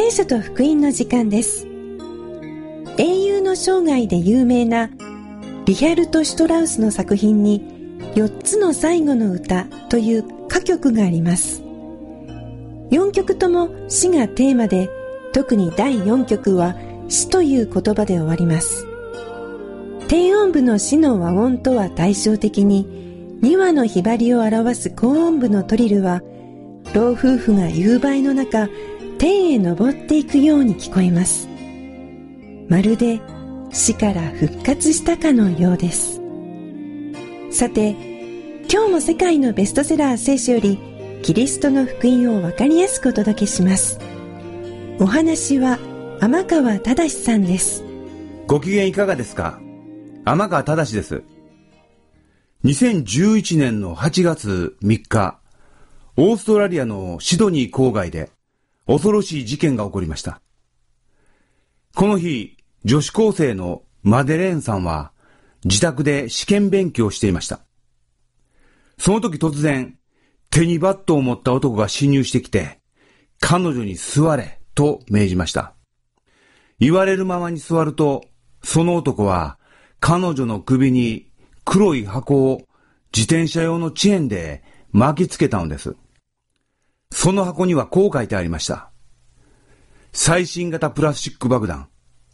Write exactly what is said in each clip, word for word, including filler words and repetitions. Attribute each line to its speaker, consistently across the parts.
Speaker 1: 聖書と福音の時間です。英雄の生涯で有名なリヒャルト・シュトラウスの作品によっつの最後の歌という歌曲があります。よんきょくとも詩がテーマで、特にだいよんきょくは詩という言葉で終わります。低音部の詩の和音とは対照的に、にわのひばりを表す高音部のトリルは、老夫婦が夕張の中、天へ昇っていくように聞こえます。まるで死から復活したかのようです。さて、今日も世界のベストセラー聖書よりキリストの福音をわかりやすくお届けします。お話は天川忠さんです。
Speaker 2: ご機嫌いかがですか？天川忠です。にせんじゅういちねんのはちがつみっか、オーストラリアのシドニー郊外で恐ろしい事件が起こりました。この日、女子高生のマデレーンさんは自宅で試験勉強をしていました。その時突然、手にバットを持った男が侵入してきて、彼女に座れと命じました。言われるままに座ると、その男は彼女の首に黒い箱を自転車用のチェーンで巻きつけたのです。その箱にはこう書いてありました。最新型プラスチック爆弾。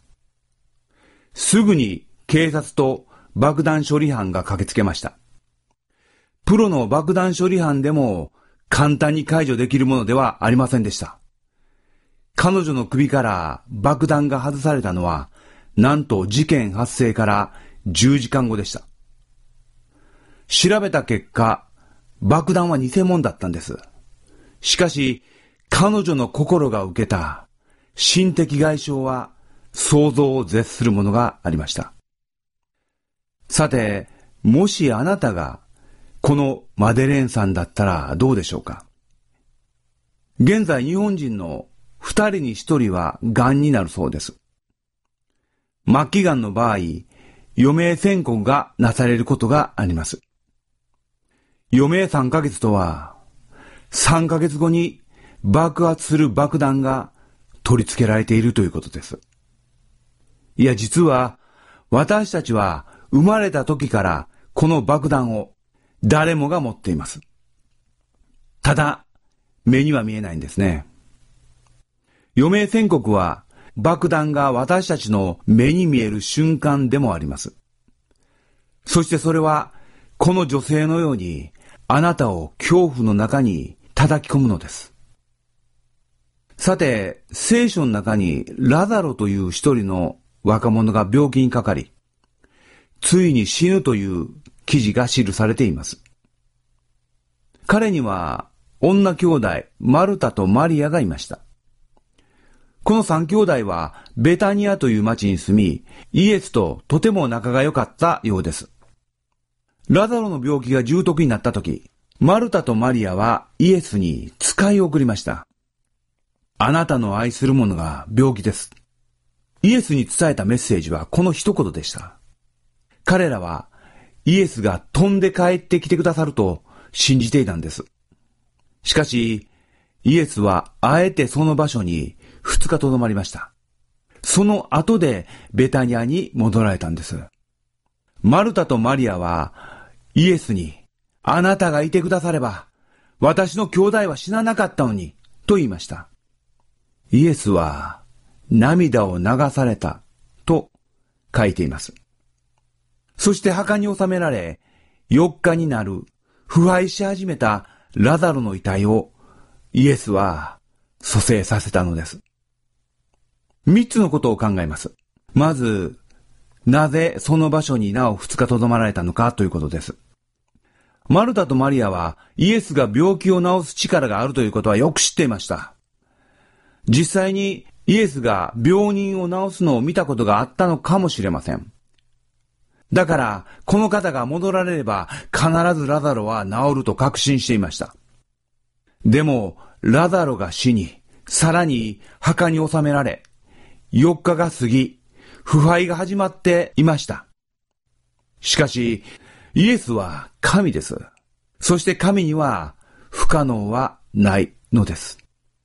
Speaker 2: すぐに警察と爆弾処理班が駆けつけました。プロの爆弾処理班でも簡単に解除できるものではありませんでした。彼女の首から爆弾が外されたのは、なんと事件発生からじゅうじかんごでした。調べた結果、爆弾は偽物だったんです。しかし、彼女の心が受けた心的外傷は想像を絶するものがありました。さて、もしあなたがこのマデレーンさんだったらどうでしょうか？現在日本人の二人に一人は癌になるそうです。末期癌の場合、余命宣告がなされることがあります。余命さんかげつとは、さんかげつごに爆発する爆弾が取り付けられているということです。いや、実は私たちは生まれた時からこの爆弾を誰もが持っています。ただ、目には見えないんですね。余命宣告は爆弾が私たちの目に見える瞬間でもあります。そしてそれはこの女性のようにあなたを恐怖の中に叩き込むのです。さて、聖書の中にラザロという一人の若者が病気にかかり、ついに死ぬという記事が記されています。彼には女兄弟マルタとマリアがいました。この三兄弟はベタニアという町に住み、イエスととても仲が良かったようです。ラザロの病気が重篤になったとき、マルタとマリアはイエスに使いを送りました。あなたの愛する者が病気です。イエスに伝えたメッセージはこの一言でした。彼らはイエスが飛んで帰ってきてくださると信じていたんです。しかし、イエスはあえてその場所に二日とどまりました。その後でベタニアに戻られたんです。マルタとマリアはイエスに、あなたがいてくだされば、私の兄弟は死ななかったのに、と言いました。イエスは涙を流された、と書いています。そして墓に納められ、よっかになる腐敗し始めたラザロの遺体をイエスは蘇生させたのです。三つのことを考えます。まず、なぜその場所になお二日とどまられたのかということです。マルタとマリアはイエスが病気を治す力があるということはよく知っていました。実際にイエスが病人を治すのを見たことがあったのかもしれません。だから、この方が戻られれば必ずラザロは治ると確信していました。でも、ラザロが死に、さらに墓に納められ、よっかが過ぎ、腐敗が始まっていました。しかし、イエスは神です。そして神には不可能はないのです。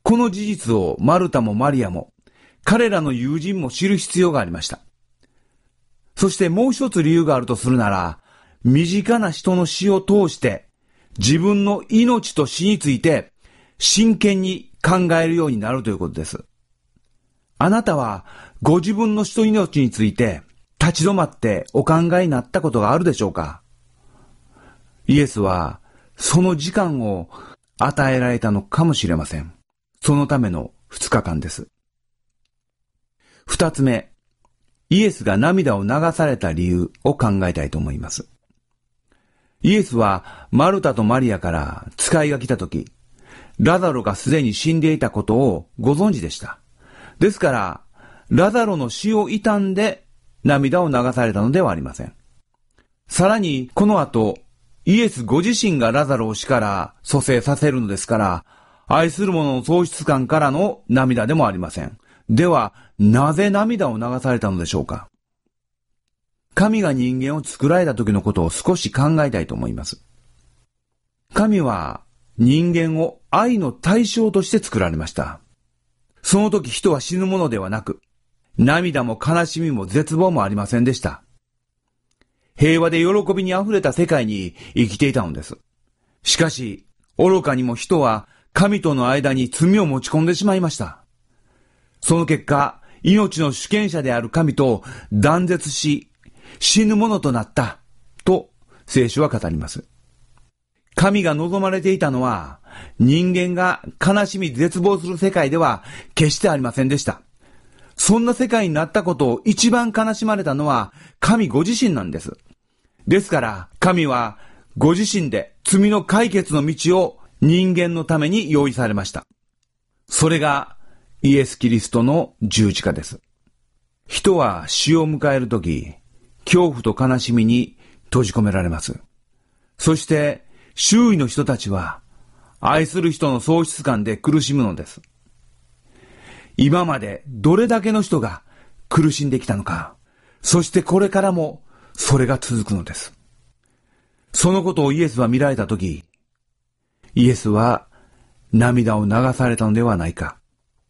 Speaker 2: この事実をマルタもマリアも、彼らの友人も知る必要がありました。そしてもう一つ理由があるとするなら、身近な人の死を通して、自分の命と死について、真剣に考えるようになるということです。あなたは、ご自分の死と命について、立ち止まってお考えになったことがあるでしょうか？イエスは、その時間を与えられたのかもしれません。そのための二日間です。二つ目、イエスが涙を流された理由を考えたいと思います。イエスはマルタとマリアから使いが来たとき、ラザロがすでに死んでいたことをご存知でした。ですから、ラザロの死を悼んで涙を流されたのではありません。さらに、この後、イエスご自身がラザロを死から蘇生させるのですから、愛する者の喪失感からの涙でもありません。では、なぜ涙を流されたのでしょうか？神が人間を作られた時のことを少し考えたいと思います。神は人間を愛の対象として作られました。その時人は死ぬものではなく、涙も悲しみも絶望もありませんでした。平和で喜びにあふれた世界に生きていたのです。しかし、愚かにも人は神との間に罪を持ち込んでしまいました。その結果、命の主権者である神と断絶し、死ぬものとなった、と聖書は語ります。神が望まれていたのは、人間が悲しみ絶望する世界では決してありませんでした。そんな世界になったことを一番悲しまれたのは神ご自身なんです。ですから神はご自身で罪の解決の道を人間のために用意されました。それがイエス・キリストの十字架です。人は死を迎えるとき、恐怖と悲しみに閉じ込められます。そして周囲の人たちは愛する人の喪失感で苦しむのです。今までどれだけの人が苦しんできたのか、そしてこれからもそれが続くのです。そのことをイエスは見られたとき、イエスは涙を流されたのではないか。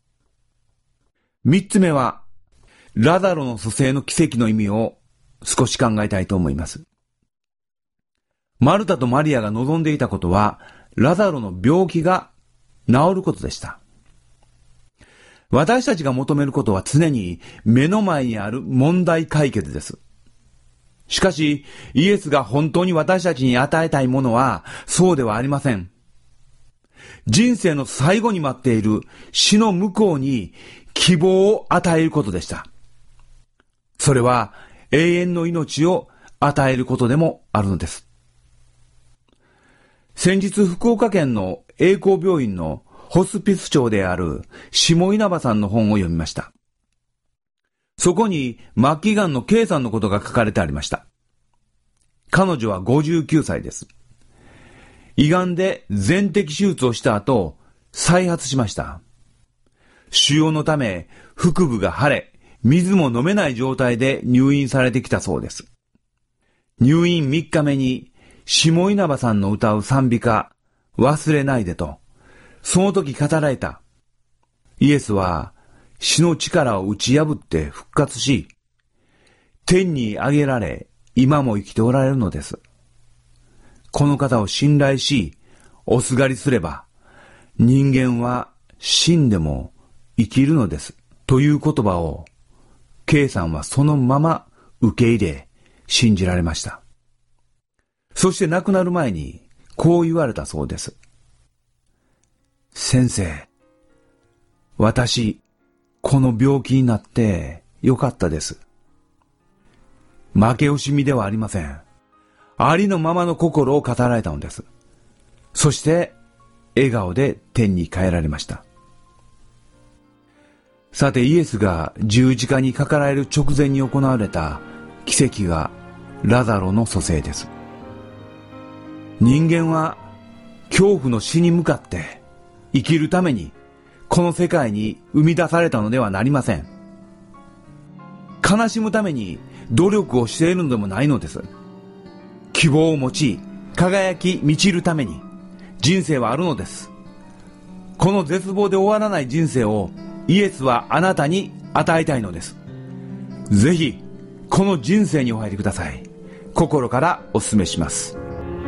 Speaker 2: 三つ目は、ラザロの蘇生の奇跡の意味を少し考えたいと思います。マルタとマリアが望んでいたことは、ラザロの病気が治ることでした。私たちが求めることは常に目の前にある問題解決です。しかし、イエスが本当に私たちに与えたいものは、そうではありません。人生の最後に待っている死の向こうに希望を与えることでした。それは永遠の命を与えることでもあるのです。先日福岡県の栄光病院のホスピス長である下稲葉さんの本を読みました。そこに末期がんの K さんのことが書かれてありました。彼女はごじゅうきゅうさいです。胃がんで全摘手術をした後、再発しました。腫瘍のため腹部が腫れ、水も飲めない状態で入院されてきたそうです。入院みっかめに下稲葉さんの歌う賛美歌、忘れないでと、その時語られた。イエスは死の力を打ち破って復活し、天に上げられ、今も生きておられるのです。この方を信頼し、おすがりすれば、人間は死んでも生きるのです。という言葉を、K さんはそのまま受け入れ、信じられました。そして亡くなる前に、こう言われたそうです。先生、私、この病気になってよかったです。負け惜しみではありません。ありのままの心を語られたのです。そして、笑顔で天に帰られました。さて、イエスが十字架にかかられる直前に行われた奇跡がラザロの蘇生です。人間は恐怖の死に向かって生きるためにこの世界に生み出されたのではなりません。悲しむために努力をしているのでもないのです。希望を持ち、輝き満ちるために人生はあるのです。 この絶望で終わらない人生をイエスはあなたに与えたいのです。ぜひこの人生にお入りください。心からお勧めします。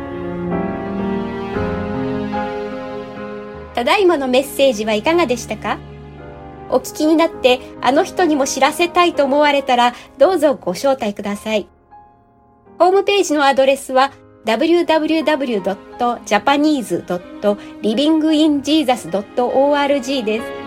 Speaker 3: ただいまのメッセージはいかがでしたか？お聞きになってあの人にも知らせたいと思われたらどうぞご招待ください。ホームページのアドレスは ダブリューダブリューダブリュードットジャパニーズドットリビングインジーザスドットオーアールジー です。